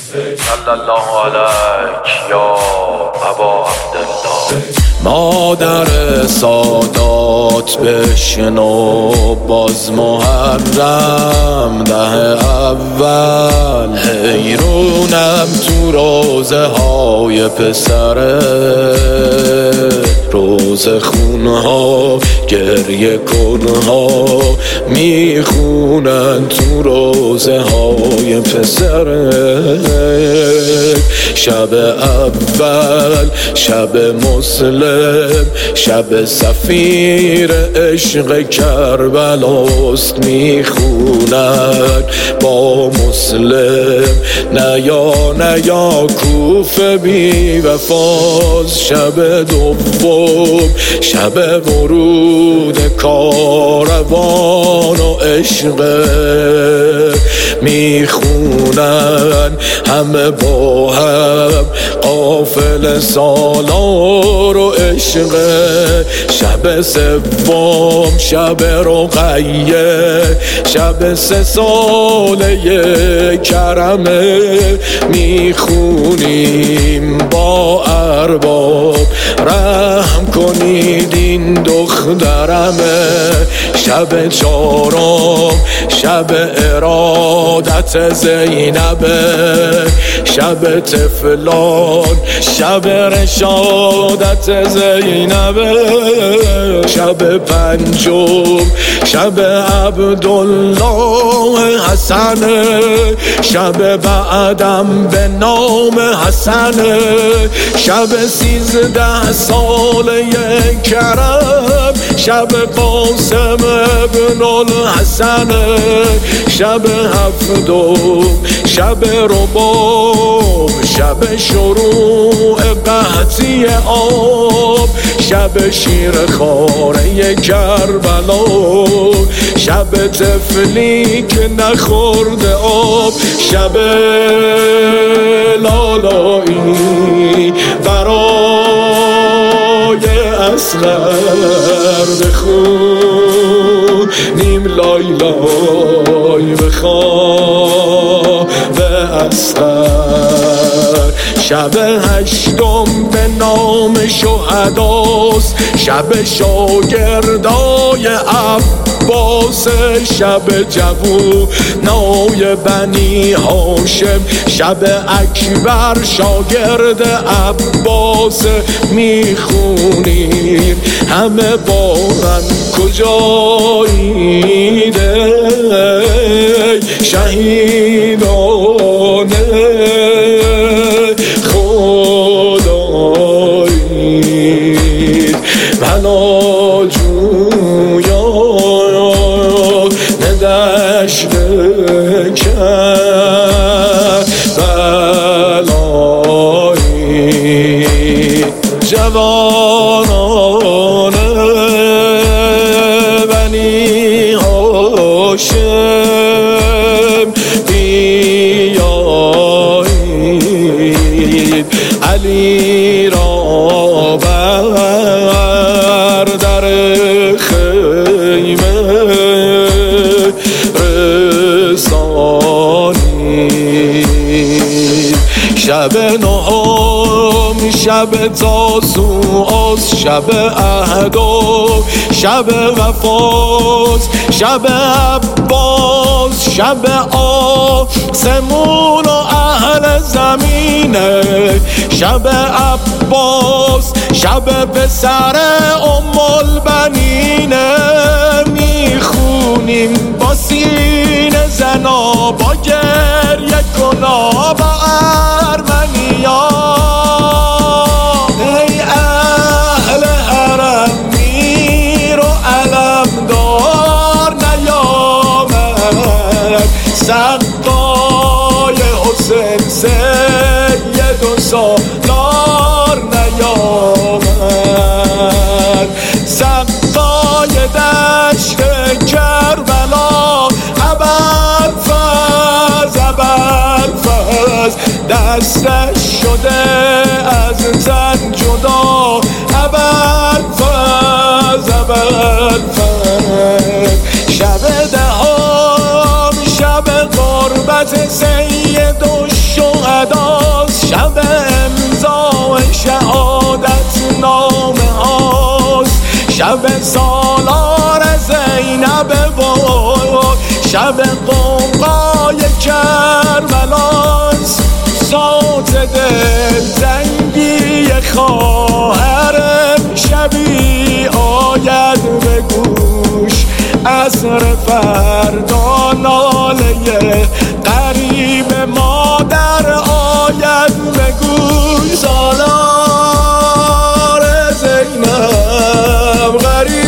صلی الله علیک یا ابا عبدالله. مادر سادات بشنو باز محرم 10 اول حیرونم تو روزه های پسره، روز خونها گریه کنها میخونن تو روزه های پسره. شب اول شب مسلم، شب سفیر عشق کربلاست، میخونن با مسلم نیا کوفه بی وفاز. شب دوم شب ورود کاروان و عشق، میخونن همه با هم قافل سالار و عشق. شب سوم شب رقیه، شب 3 ساله کرمه، میخونیم با ارباب رحم کنید این دخترمه. شب 4 شب ارادت زینبه، شب طفلان شب رشادت زینبه. شب 5 شب عبدالله حسن، شب بعدم به نام حسن. شب 13 ساله کرم، شب قاسم ابن الحسن. شب 7 شب رباب، شب شروع قحطی آب. شب شیرخواره کربلا، شب طفلی که نخورده آب. شب لالایی برای اصغر بخونیم، لای بخواه به اصغر. شب 8 به نام شهداست، شب شاگردای عباس. شب جوونای بنی هاشم، شب اکبر شاگرد عباس. میخونیم همه بارن کجایید شهیدانه خدایید. بلا جویان دشت کربلایی، جوانان بنی هاشم بیایید. علی را بر در خیمه رسانید. شب 9 شب تاسوعاست، شب اهدا، شب وفاست. شب عباس، شب آسمون و اهل زمینه. شب عباس، شب پسر ام البنینه. میخونیم با سینه زنا، با گریه کنا، با ارمنیا. ای اهل حرم میر و علمدار نیامد، سقای حسین سید و سالار نیامد. سقای دشت کربلا، ابوالفضل دستش شده از تن جدا. ابوالفضل شب 10 شب قربت سید و شهدا. سالار زینب بود، شب قوقای کربلاست. ذات دل تنگی خواهرم شبی آید به گوش، عصر فردا ناله غریب مادر آید به گوش. سالار زینب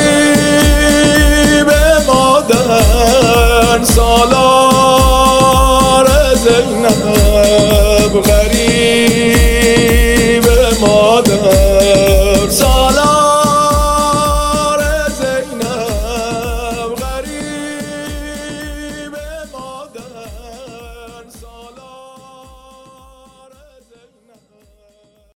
غریب مادر، سالار زینب غریب مادر.